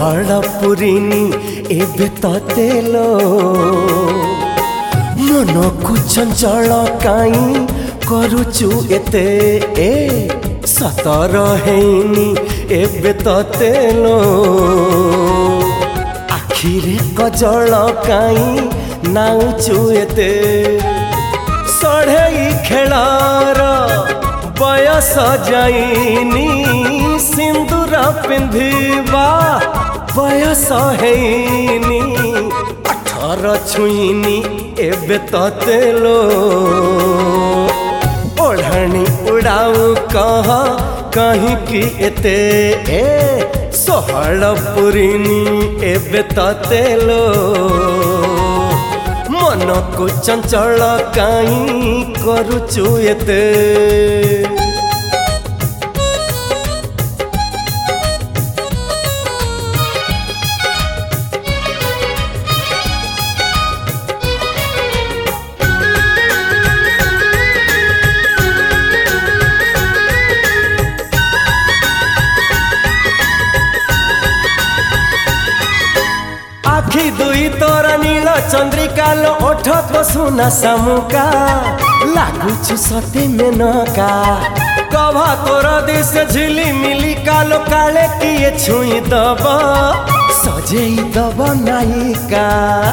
सोहळ पुरीनी एबे तेलो मन को चंचल काई करुचु एते सतर हेनी एबे तेलो आखिरे कजल काई नाउचु एते सढ़ई खेलार बयस जाइनी सिंदूर पिंधिबा बयस हेनी 18 छुईनी एबे तेलो ओढ़नी उड़ाऊ कह कहीं की एते सोहळ पुरीनी एबे तेलो मन को चंचल काई करुचु एते आखि दुई तोरा नील चंद्रिका लो ओठ को सुना सामुका लागुचु सते मेनका कभा तोरा दिस झिली मिली कालो काले किए छुई दब सजेई दब नायिका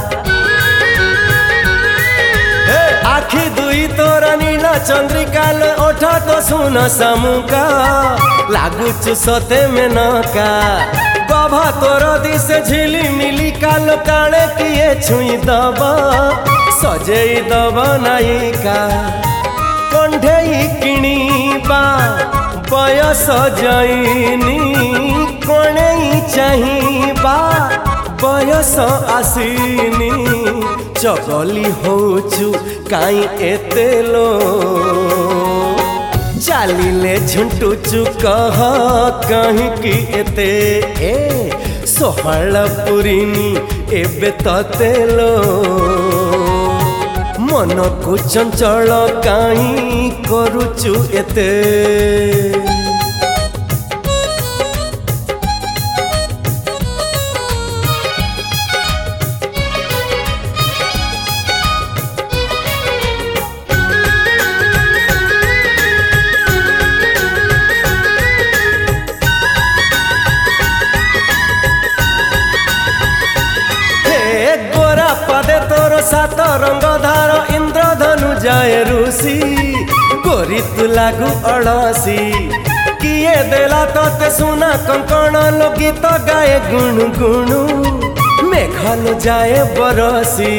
आखि दुई तोरा नील चंद्रिका लो ओठ को सुना सामुका लागुचु सते मेनका कभा तोर दिस झिली मिली कालो काले किए छुई दब सजेई दब नायिका कंढेई किणीबा बयस जाइनी कणेई चाहिबा बयस आसीनी चगली होचु काई एतेलो चालिले झुंटुचु कह कहीं की एते सोहळ पुरीनी एबे तेलो मन को चंचल काई करुचु एते पदे तोर सात रंग धार इंद्रधनु जाए रूसी गोरी तू लागू अड़सी किए देला तोते सुना कंकण लो गीत गाए गुणु गुणु मेघल जाए बरसी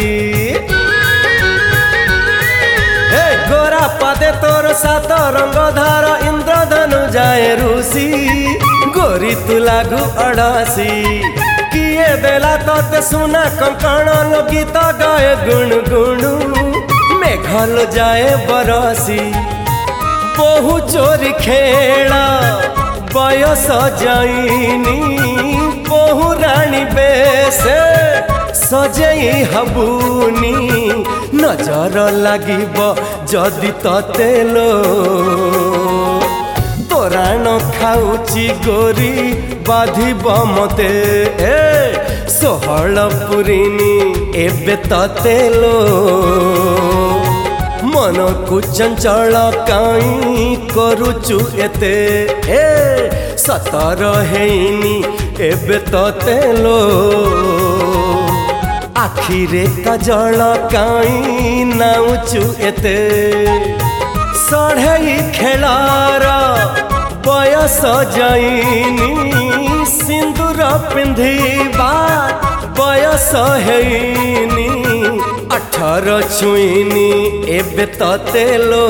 गोरा पदे तोर सात रंग धार इंद्रधनु जाए रूसी गोरी तू लागू अड़सी किए देला तोते सुना कंकण लो गीत गाए गुणु गुणु मेघल जाए बरसी बहु चोरी खेला बयस जाइनी बहु रानी बेसे सजेई हबुनी नजर लागिब जदि तेलो तोराण खाऊची गोरी बाधिब मते सोहळ पुरीनी एबे तेलो मन को चंचल काई करुचु एते सतर हेनी एबे तेलो आखिरे कजल काई नाउचु एते सढ़ई खेलार बयस जाइनी सिंदूर पिंधिबा बयस हेनी 18 छुईनी एबे तेलो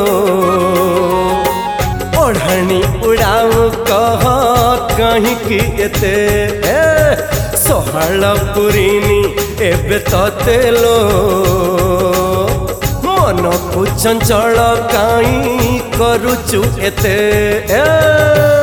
ओढ़नी उड़ाऊ कह कहीं की एते सोहळ पुरीनी एबे तेलो मन को चंचल काई करुचु एते